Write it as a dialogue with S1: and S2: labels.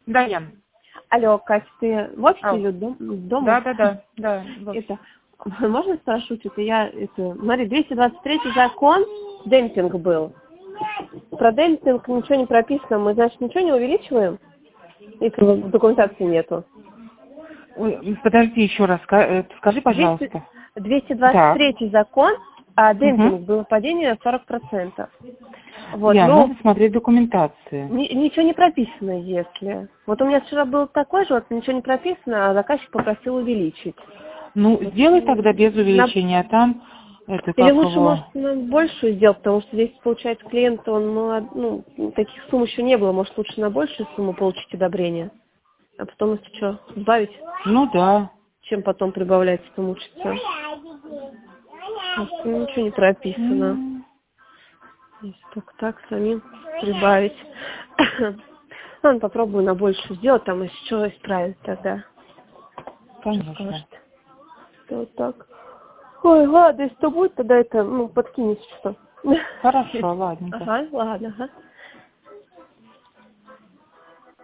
S1: Да, Ян.
S2: Алло, Катя, ты в офисе или дома?
S1: Да.
S2: Это, можно спрошу, смотри, 223 закон, демпинг был. Про демпинг ничего не прописано, мы, значит, ничего не увеличиваем, если в документации нету.
S1: Ой, подожди еще раз, скажи, пожалуйста.
S2: 223 закон, а демпинг было падение 40%. Вот,
S1: Надо смотреть документацию.
S2: Ничего не прописано, если. Вот у меня вчера был такой же, вот ничего не прописано, а заказчик попросил увеличить.
S1: Сделай тогда без увеличения, а там
S2: Или лучше, может, нам большую сделать, потому что здесь, получается, клиент, он, таких сумм еще не было, может, лучше на большую сумму получить одобрение, а потом, если что, сбавить?
S1: Да.
S2: Чем потом прибавлять, что мучиться. Ничего не прописано. Если так самим прибавить. Ладно, попробую на большую сделать, там если что исправить тогда.
S1: Конечно.
S2: Вот так. Ой, ладно, если что будет, тогда подкинешь что.
S1: Хорошо, ладненько.
S2: Ага, ладно, ага.